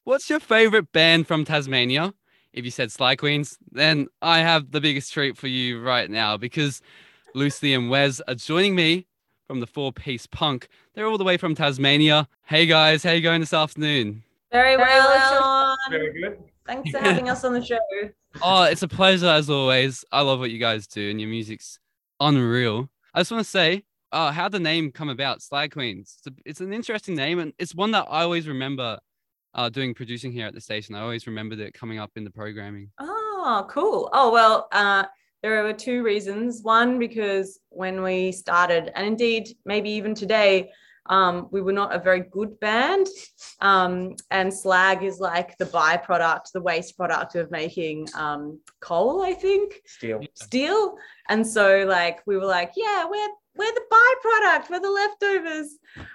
What's your favorite band from Tasmania? If you said Sly Queens, then I have the biggest treat for you right now because Lucy and Wes are joining me from the Four Piece Punk. They're all the way from Tasmania. Hey guys, how you going this afternoon? Very Very well, well. Sean. Very good. Thanks for having us on the show. Oh, it's a pleasure as always. I love what you guys do, and your music's unreal. I just want to say, how'd the name come about, Slag Queens? It's an interesting name, and it's one that I always remember doing producing here at the station. I always remembered it coming up in the programming. Oh, cool. Oh, well, there were two reasons. One, because when we started, and indeed, maybe even today, we were not a very good band. And slag is like the byproduct, the waste product of making coal, I think. Steel. Steel. And so like we were like, yeah, we're the byproduct, we're the leftovers.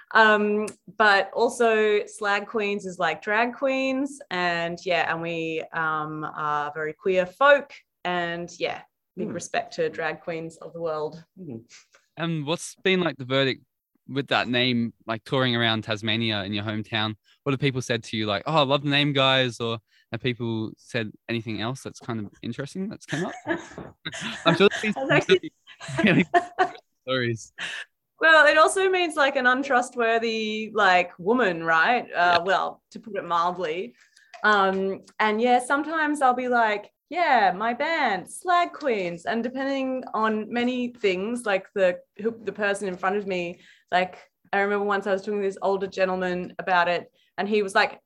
But also slag queens is like drag queens, and yeah, and we are very queer folk, and yeah, big respect to drag queens of the world. And what's been like the verdict with that name, like touring around Tasmania in your hometown? What have people said to you? Like, oh, I love the name, guys, or have people said anything else that's kind of interesting that's come up? I'm sure there's been some Actually, really stories. well, it also means like an untrustworthy like woman, right? Yeah. Well, to put it mildly. And yeah, sometimes I'll be like, yeah, my band, Slag Queens. And depending on many things, like the person in front of me, like I remember once I was talking to this older gentleman about it, and he was like,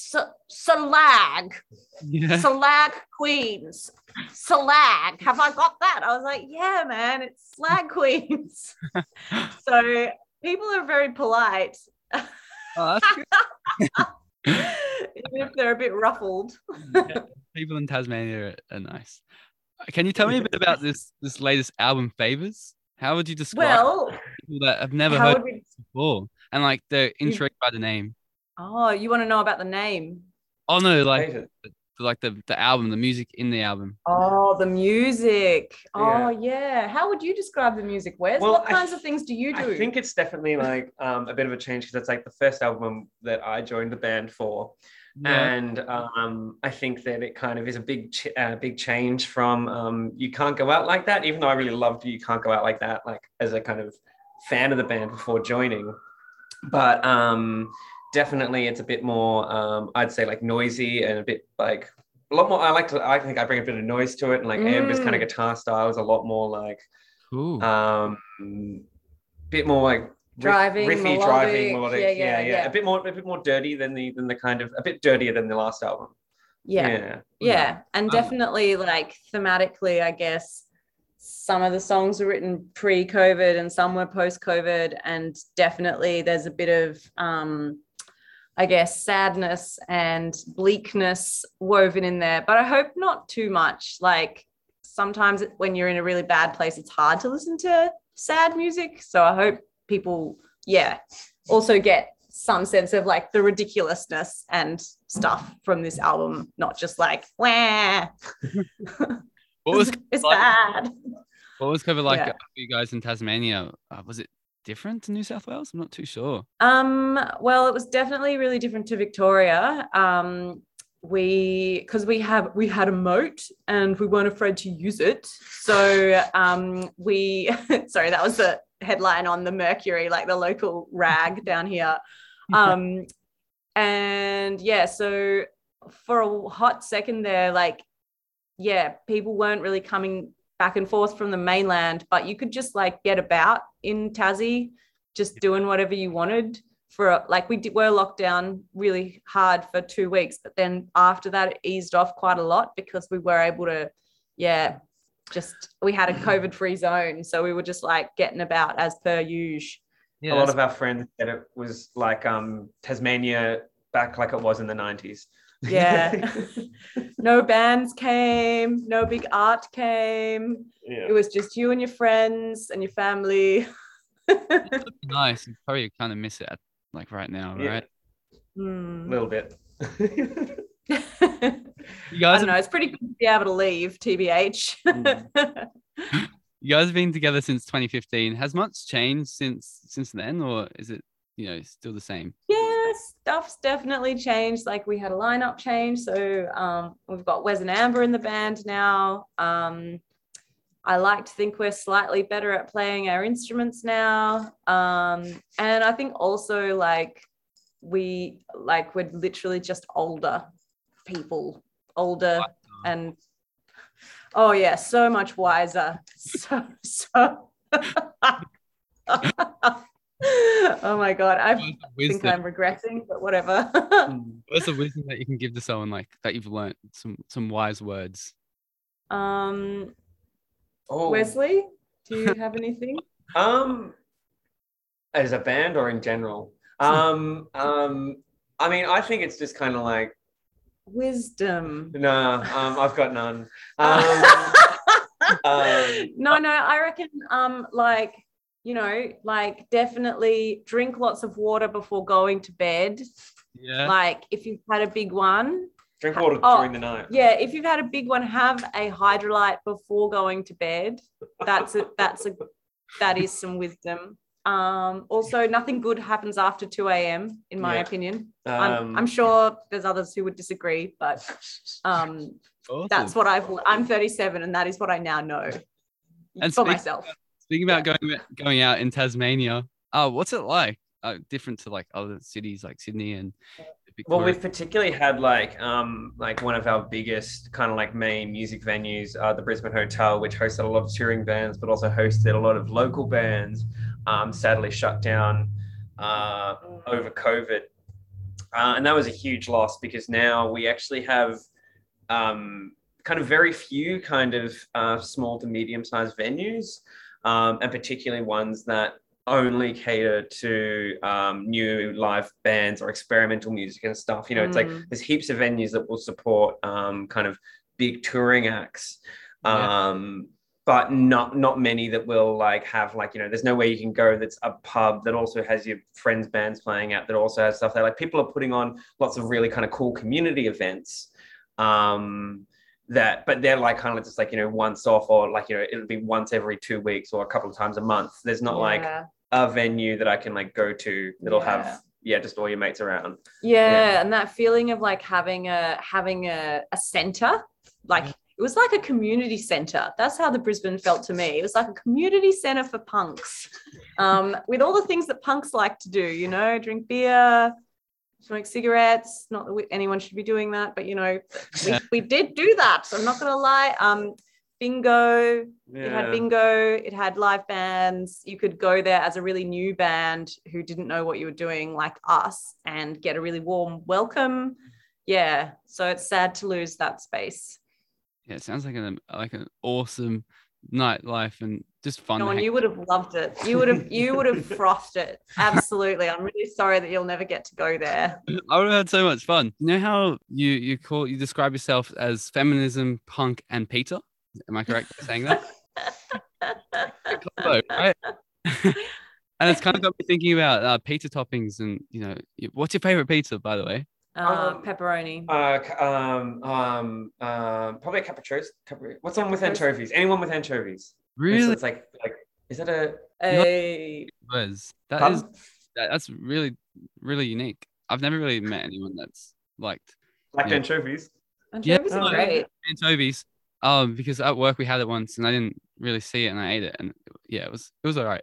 Slag, Yeah. Slag Queens, Slag. Have I got that? I was like, yeah, man, it's Slag Queens. So people are very polite, Oh, that's good. even if they're a bit ruffled. Yeah, people in Tasmania are nice. Can you tell me a bit about this latest album, Favors? How would you describe Well, people that have never how heard would it we? before and like they're intrigued by the name? Oh, you want to know about the name? Oh no, David. like the album, the music in the album. Oh, the music. Oh, Yeah. yeah. How would you describe the music, Wes? Well, What kinds of things do you I do? think it's definitely like a bit of a change because it's like the first album that I joined the band for. Yeah. And I think that it kind of is a big change from You Can't Go Out Like That, even though I really loved You Can't Go Out Like That, like as a kind of fan of the band before joining. But definitely it's a bit more, I'd say like noisy and a bit like a lot more. I think I bring a bit of noise to it, and like Amber's kind of Mm, guitar style is a lot more like Cool. um, bit more like driving, riffy, driving, melodic. Yeah, melodic. Yeah, yeah, yeah. yeah. A bit more dirty than the kind of a bit dirtier than the last album. Yeah. Yeah. Yeah. And Um, definitely like thematically, I guess some of the songs were written pre-COVID and some were post-COVID. And definitely there's a bit of I guess, sadness and bleakness woven in there, but I hope not too much. Like sometimes when you're in a really bad place, it's hard to listen to sad music. So I hope people, yeah, also get some sense of like the ridiculousness and stuff from this album, not just like, wah, what was it's like? bad. What was cover like Yeah. for you guys in Tasmania? Was it different to New South Wales? I'm not too sure. Well, it was definitely really different to Victoria. We had a moat and we weren't afraid to use it. So we sorry, that was the headline on the Mercury, like the local rag down here. Um, and yeah, so for a hot second there, like yeah, people weren't really coming back and forth from the mainland, but you could just like get about in Tassie, just doing whatever you wanted for like were locked down really hard for 2 weeks, but then after that it eased off quite a lot because we were able to, yeah, just we had a COVID free zone, so we were just like getting about as per usual. A Yeah, lot that's of our friends said it was like Tasmania back like it was in the 90s. Yeah. No bands came, no big art came. Yeah. It was just you and your friends and your family. nice. You probably kind of miss it like right now, Yeah. right? A Hmm. little bit. You I guys don't have know. It's pretty good to be able to leave, TBH. Mm. you guys have been together since 2015. Has much changed since then, or is it still the same? Yeah, stuff's definitely changed. Like we had a lineup change, so we've got Wes and Amber in the band now. I like to think we're slightly better at playing our instruments now, and I think also like we're literally just older people, older and oh yeah, so much wiser. So oh my god, I think I'm regressing, but whatever. What's the wisdom that you can give to someone like that you've learned some wise words? Wesley, do you have anything? As a band or in general? I mean, I think it's just kind of like wisdom. No, I've got none. No, I reckon like, you know, like definitely drink lots of water before going to bed. Yeah. Like if you've had a big one, drink water during the night. Yeah, if you've had a big one, have a hydrolyte before going to bed. That is some wisdom. Also, nothing good happens after 2 a.m. in my opinion. I'm sure there's others who would disagree, but awesome. That's what I'm 37 and that is what I now know for myself. Speaking about going out in Tasmania, what's it like? Different to like other cities like Sydney and Victoria? Well, we've particularly had like one of our biggest kind of like main music venues, the Brisbane Hotel, which hosted a lot of touring bands, but also hosted a lot of local bands. Sadly shut down over COVID. And that was a huge loss because now we actually have kind of very few kind of small to medium-sized venues, and particularly ones that only cater to new live bands or experimental music and stuff. You know, it's like there's heaps of venues that will support kind of big touring acts. But not many that will like have like, you know, there's no way you can go that's a pub that also has your friends' bands playing at, that also has stuff there. Like people are putting on lots of really kind of cool community events but they're like kind of just like, you know, once off, or like, you know, it'll be once every 2 weeks or a couple of times a month. There's not like a venue that I can like go to that'll have just all your mates around. And that feeling of like having a center, like it was like a community center. That's how the Brisbane felt to me. It was like a community center for punks, with all the things that punks like to do, you know, drink beer, smoke cigarettes. Not that anyone should be doing that, but you know, we did do that. So I'm not gonna lie. Bingo. It had bingo. It had live bands. You could go there as a really new band who didn't know what you were doing, like us, and get a really warm welcome. Yeah. So it's sad to lose that space. Yeah, it sounds like an awesome nightlife and just fun. No, and you would have loved it. You would have frothed it. Absolutely. I'm really sorry that you'll never get to go there. I would have had so much fun. You know how you describe yourself as feminism, punk, and pizza? Am I correct in saying that? Right? And it's kind of got me thinking about pizza toppings, and you know, what's your favorite pizza, by the way? Pepperoni. Probably a capriccio. What's on with anchovies? Anyone with anchovies? Really? So it's like is it that's really, really unique. I've never really met anyone that's liked anchovies. Anchovies are great. Anchovies. Because at work we had it once and I didn't really see it and I ate it, and it was all right.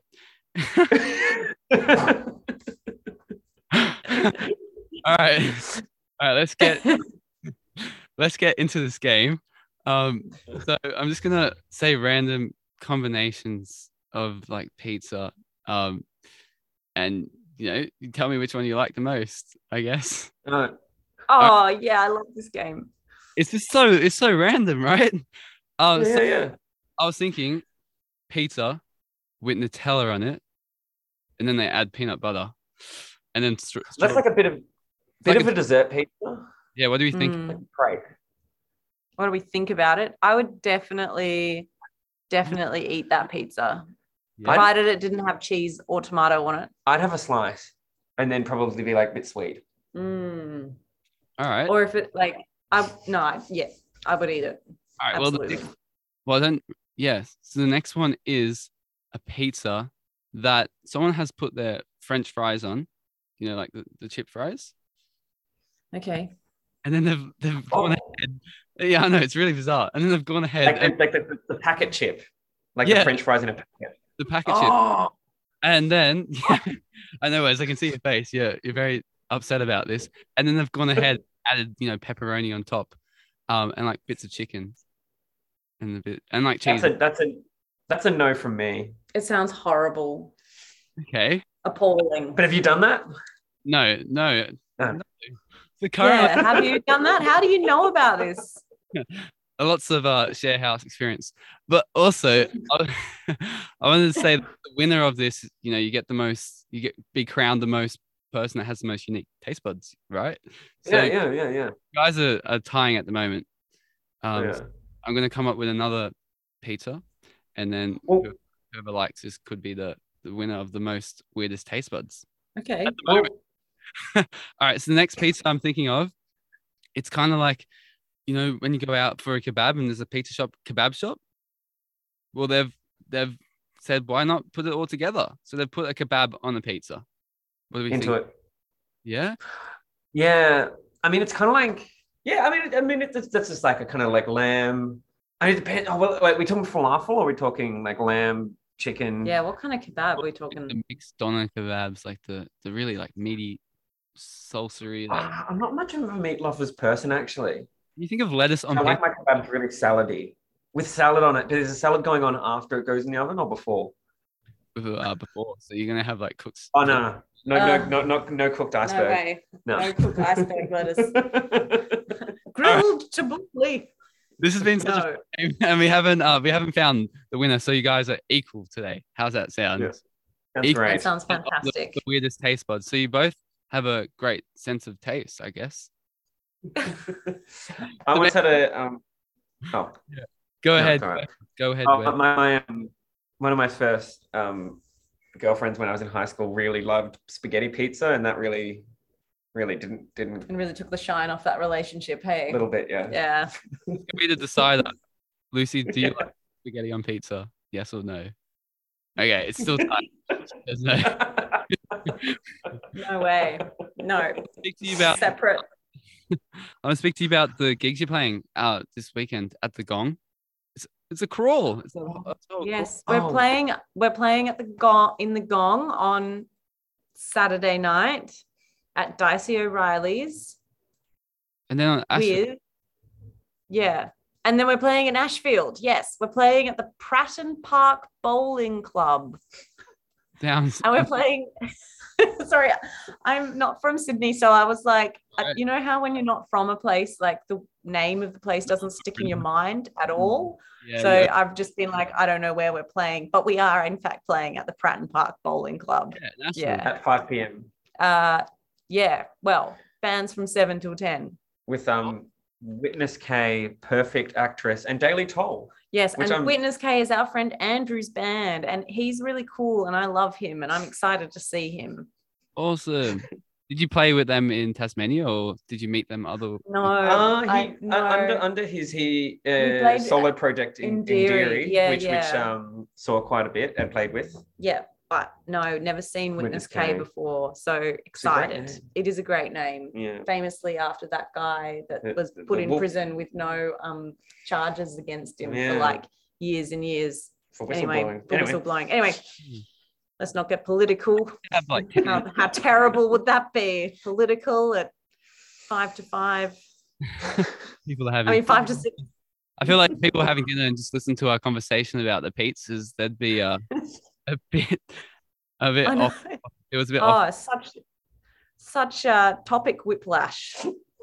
All right, let's get into this game. So I'm just gonna say random combinations of like pizza, and you know, you tell me which one you like the most, I guess. Yeah, I love this game. It's so random, right? I was thinking pizza with Nutella on it, and then they add peanut butter, and then that's like a bit of a dessert pizza. Yeah, what do we think? Great. What do we think about it? I would definitely eat that pizza, provided it didn't have cheese or tomato on it. I'd have a slice, and then probably be like a bit sweet. All right. Or if it like, I would eat it. All right. Absolutely. So the next one is a pizza that someone has put their French fries on, like the chip fries. Okay. And then they've gone ahead. Yeah, I know, it's really bizarre. And then they've gone ahead like the packet chip, like Yeah. the French fries in a packet. the packet chip. Oh, And then I know, as I can see your face. Yeah, you're very upset about this. And then they've gone ahead, added, pepperoni on top, and like bits of chicken and like cheese. that's a no from me. It sounds horrible. Okay. Appalling. But have you done that? No. No. The current Yeah. Have you done that? How do you know about this? lots of share house experience. But also, I wanted to say that the winner of this, you get be crowned the most person that has the most unique taste buds, right? So Yeah. you guys are tying at the moment. Yeah. So I'm going to come up with another pizza, and then Well- whoever likes this could be the winner of the most weirdest taste buds. Okay. At the moment. All right, so the next pizza I'm thinking of, it's kind of like, when you go out for a kebab and there's a kebab shop. Well, they've said, why not put it all together? So they've put a kebab on a pizza. What do we Into think? it. Yeah. Yeah. I mean, it's kind of like, yeah, that's just like a kind of like lamb. I mean, it depends. Oh, well, wait, we talking falafel or are we talking like lamb, chicken? Yeah. What kind of kebab are we The talking? mixed doner kebabs, like the really like meaty, salsery. Like, I'm not much of a meat lovers person, actually. you think of lettuce on I pizza? like my kebabs really salady. With salad on it. There's a salad going on after it goes in the oven or before? Before, so you're gonna have like cooked. Oh, no. No cooked No iceberg. way. No. No cooked iceberg lettuce. Grilled chipotle. This has been such No. a shame, and we haven't found the winner. So you guys are equal today. How's that sound? Yeah. That's Equal. great. That sounds Of fantastic. the weirdest taste buds. So you both have a great sense of taste, I guess. I once had a Go no, ahead. it's all right. Go ahead. Oh, Wes. my one of my first girlfriends when I was in high school really loved spaghetti pizza, and that really didn't And really took the shine off that relationship. Hey. a little bit, yeah. Yeah. Can we to decide that? Lucy, do you like spaghetti on pizza? Yes or no? Okay, it's still time. There's no. No way. No. Speak to you about. Separate. I want to speak to you about the gigs you're playing this weekend at the Gong. It's a crawl. It's a Yes, Oh. we're playing at the Gong in the Gong on Saturday night at Dicey O'Reilly's And then on Ashford, with and then we're playing in Ashfield. Yes, we're playing at the Pratton Park Bowling Club. down. And we're playing sorry, I'm not from Sydney, so I was like, Right. you know how when you're not from a place, like the name of the place doesn't stick in your mind at all. Yeah, So yeah. I've just been like, I don't know where we're playing, but we are in fact playing at the Pratton Park Bowling Club. That's Yeah. At 5 p.m. Well, bands from 7 till 10. with Witness K, Perfect Actress, and Daily Toll. Yes, Which and I'm- Witness K is our friend Andrew's band, and he's really cool, and I love him, and I'm excited to see him. awesome. Did you play with them in Tasmania, or did you meet them other? No, Under his played solo project in Deary. Deary, Yeah, which yeah. saw quite a bit and played with. yeah, but no, never seen Witness Witness K K. before, so a great excited. name. It is a great name. Yeah. Famously after that guy that The- was the put in wolf. prison with no charges against him Yeah. for like years and years. For Anyway, whistleblowing. for whistleblowing. Anyway, let's not get political. Have like How terrible would that be? Political at 5 to 5. people are having. I mean, 5 to 6. I feel like people having dinner and just listen to our conversation about the pizzas, that'd be a bit I know. off. It was a bit off. Oh, such topic whiplash.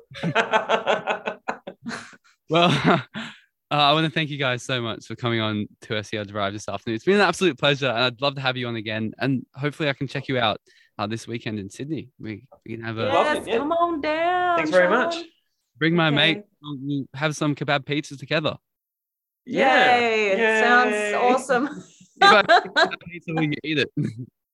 Well, I want to thank you guys so much for coming on to SER Drive this afternoon. It's been an absolute pleasure, and I'd love to have you on again. And hopefully, I can check you out this weekend in Sydney. We can have a Yes, yeah. come on down. Thanks very Sean. much. bring my Okay. mate. We'll have some kebab pizzas together. Yeah. Yay. Yay. Sounds awesome. Kebab pizza when you eat it.